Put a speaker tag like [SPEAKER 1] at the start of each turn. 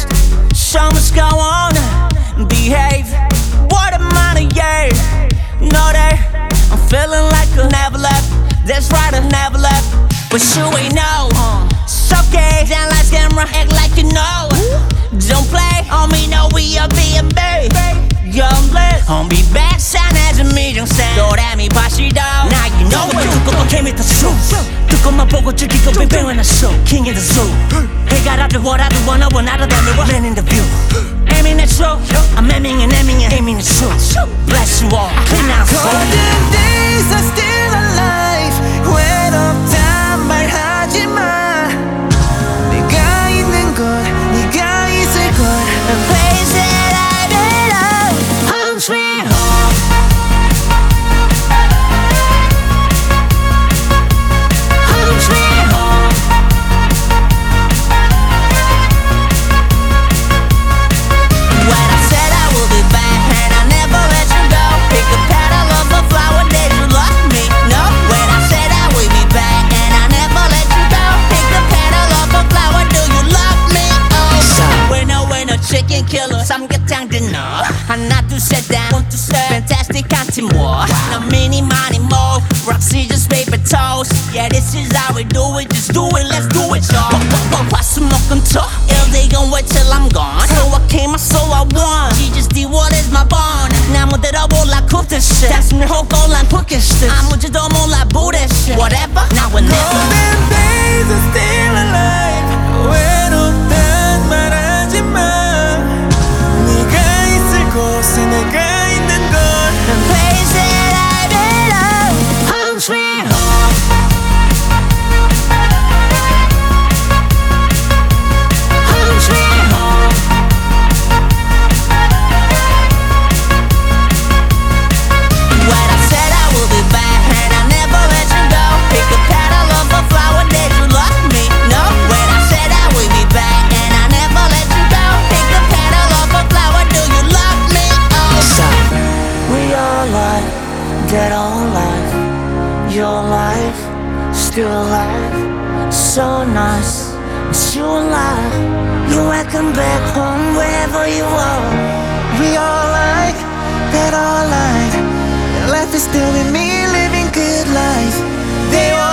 [SPEAKER 1] So much go on, behave. What a money, yeah. Know that I'm feeling like I never left. That's right, I never left. But you ain't know. It's okay, down like camera, act like you know. Don't play on me, no, we are being babe. Young blessed, on be back, sign as a medium sound. 도라미 바시도. Now you know what you go, came with the truth. 그것만 보고 즐기고 뱅뱅 when I show. King in the zoo. 해가 라도 what I do, wanna than me, man in the view. Aiming the truth, I'm aiming and aiming the truth. Bless you all, clean out.
[SPEAKER 2] Golden days are still alive. 외롭단 말하지 마. 네가 있는 곳, 네가 있을 곳.
[SPEAKER 1] The place that I belong. Home sweet home. Home sweet home. When I said I will be back and I never let you go. Pick a petal of a flower, did you love me? No. When I said I will be back and I never let you go. Pick a petal of a flower, do you love me? Oh, when a chicken killer, 삼계탕 dinner. 하나 둘셋다 fantastic 한팀 war. 나 mini money more. Roxy just paper toast. Yeah, this is how we do it. Just do it, let's do it, y'all. 화수목금토 Ill they gon' wait till I'm gone. So I came, so I won. She just did what is my bond. 나무대로 올라 cook this shit. 단순히 호걸란 푸켓스. 아무지도 몰라 bullshit. Whatever, now and never.
[SPEAKER 2] Golden days are still alive. 외롭단 말하지 마. 네가 있을 곳에 내가 있는 곳.
[SPEAKER 1] The place that I belong. Home sweet home. Home sweet home. When I said I will be back and I never let you go. Pick a petal of a flower, did you love me? No. When I said I will be back and I never let you go. Pick a petal of a flower, do you love me? Oh, we are alive, dead or alive. Your life, still alive. So nice, it's you alive. You welcome back home wherever you are.
[SPEAKER 2] We all like that, all like. Life is still with me, living good life. They all